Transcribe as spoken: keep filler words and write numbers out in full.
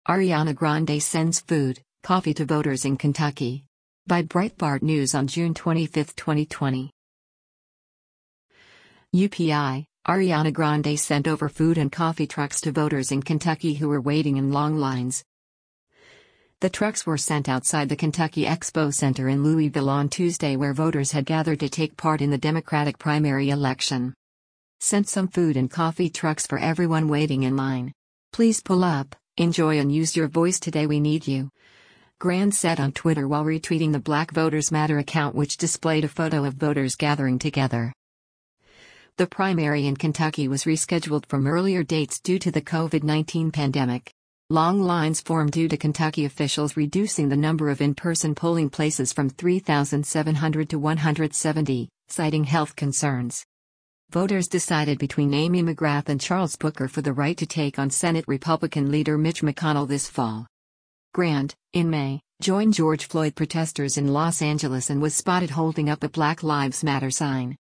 Ariana Grande sends food, coffee to voters in Kentucky. By Breitbart News on June twenty-fifth, twenty twenty. U P I, Ariana Grande sent over food and coffee trucks to voters in Kentucky who were waiting in long lines. The trucks were sent outside the Kentucky Expo Center in Louisville on Tuesday, where voters had gathered to take part in the Democratic primary election. Sent some food and coffee trucks for everyone waiting in line. Please pull up, enjoy and use your voice today, we need you. Grande said on Twitter while retweeting the Black Voters Matter account, which displayed a photo of voters gathering together. The primary in Kentucky was rescheduled from earlier dates due to the COVID nineteen pandemic. Long lines formed due to Kentucky officials reducing the number of in-person polling places from three thousand seven hundred to one hundred seventy, citing health concerns. Voters decided between Amy McGrath and Charles Booker for the right to take on Senate Republican leader Mitch McConnell this fall. Grande, in May, joined George Floyd protesters in Los Angeles and was spotted holding up a Black Lives Matter sign.